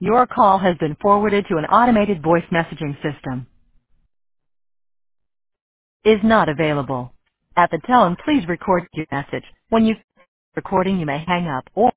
Your call has been forwarded to an automated voice messaging system. Is not available. At the tone, please record your message. When you recording, you may hang up or